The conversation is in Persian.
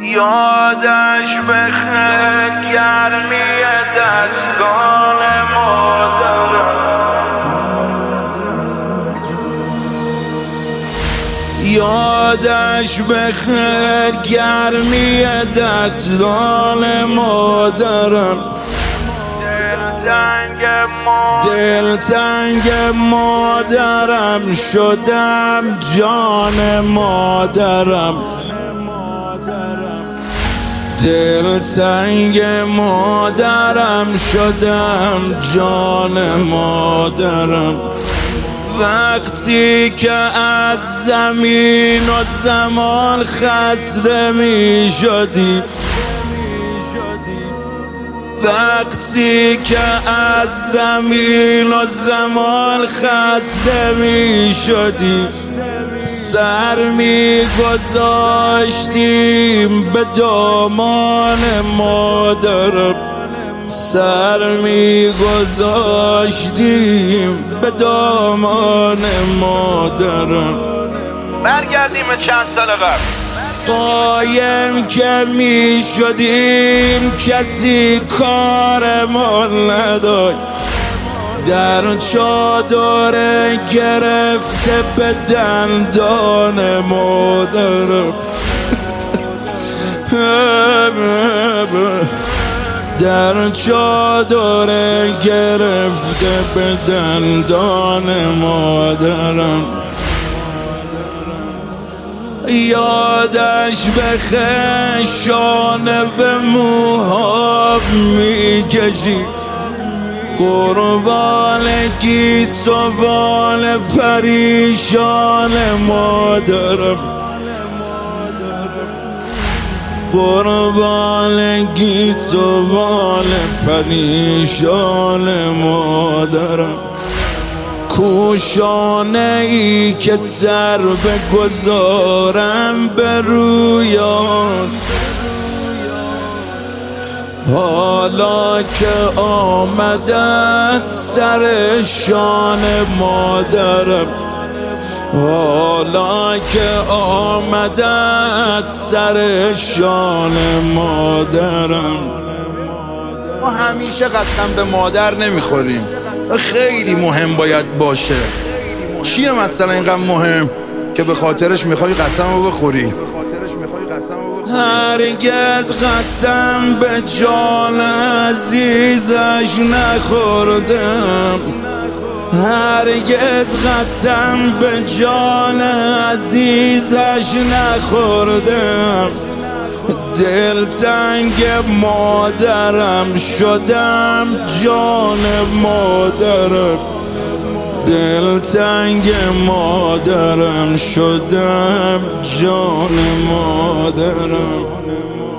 یادش بخیر گرمی دستان مادرم، یادش بخیر گرمی دستان مادرم. دلتنگ مادرم شدم، جان مادرم. دلتنگ مادرم شدم، جان مادرم. وقتی که از زمین و زمان خسته می شدی، وقتی که از زمین و زمان خسته می شدی، سر می گذاشتیم به دامان مادرم، سر می گذاشتیم به دامان مادرم. برگردیم به چند سال قبل. قایم که می شدیم کسی کارمان نداشت، در چادر گرفته به دندان مادرم، در چادر گرفته به دندان مادرم. یادش بخیر شانه به موها می کشید، قربان گیس و بال پریشان مادرم، قربان گیس و بال پریشان مادرم. کوشانه ای که سر بگذارم به روی آن، حالا که آمده سر شان مادرم، حالا که آمده سر شان مادرم. ما همیشه قسم به مادر نمیخوریم، خیلی مهم باید باشه. چیه مثلا اینقدر مهم که به خاطرش میخوای قسم رو بخوری؟ هرگز قسم به جان عزیزش نخوردم، هرگز قسم به جان عزیزش نخوردم. دلتنگ مادرم شدم، جان مادرم. دلتنگ مادرم شدم، جان مادرم.